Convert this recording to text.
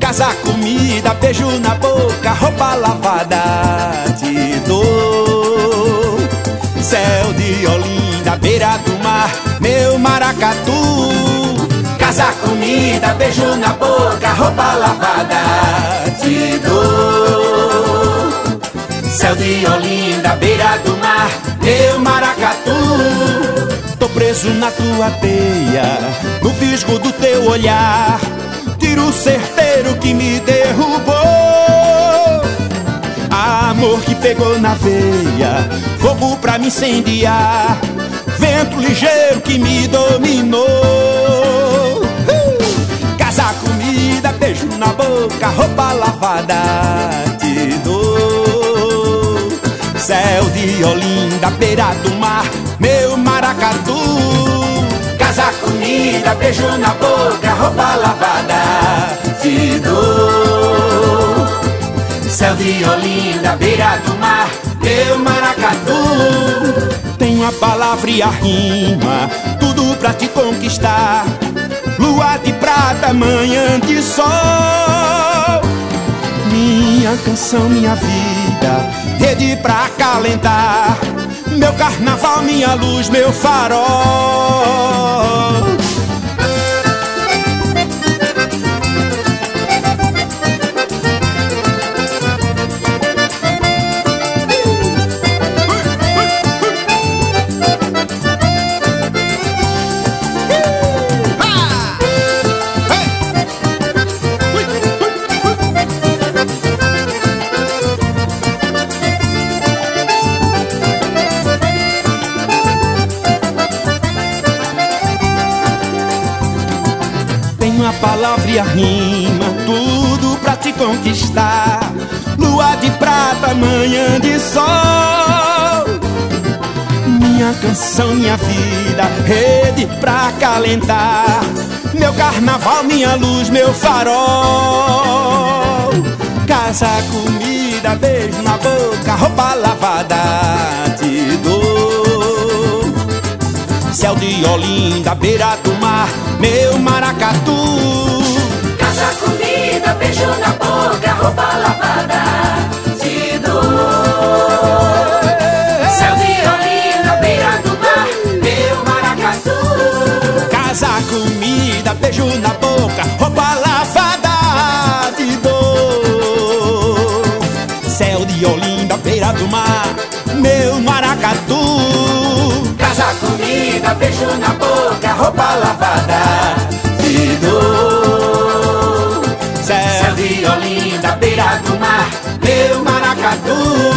casa, comida, beijo na boca, roupa lavada, te dou. Céu de Olinda, beira do mar, meu maracatu. Casa, comida, beijo na boca, roupa lavada, te dou. Céu de Olinda, beira do mar, meu maracatu. Tô preso na tua teia, no fisgo do teu olhar, tiro certeiro que me derrubou. Amor que pegou na veia, fogo pra me incendiar, vento ligeiro que me dominou. Casa, comida, beijo na boca, roupa lavada, te dou. Céu de Olinda, beira do mar, meu maracatu. Casa, comida, beijo na boca, roupa lavada, te dou. Céu de Olinda, beira do mar, meu maracatu. Tenho a palavra e a rima, tudo pra te conquistar. Lua de prata, manhã de sol. Minha canção, minha vida, rede pra acalentar. Meu carnaval, minha luz, meu farol. A palavra e a rima, tudo pra te conquistar. Lua de prata, manhã de sol. Minha canção, minha vida, rede pra acalentar. Meu carnaval, minha luz, meu farol. Casa, comida, beijo na boca, roupa lavada, te dou. Céu de Olinda, beira do mar, meu maracatu. Casa, comida, beijo na boca, roupa lavada, te dou. Céu de Olinda, beira do mar, meu maracatu. Casa, comida, beijo na boca, roupa lavada, te dou. Céu de Olinda, beira do mar, meu maracatu. Casa, comida, beijo na boca, roupa lavada, te dou. Céu de Olinda, beira do mar, meu maracatu.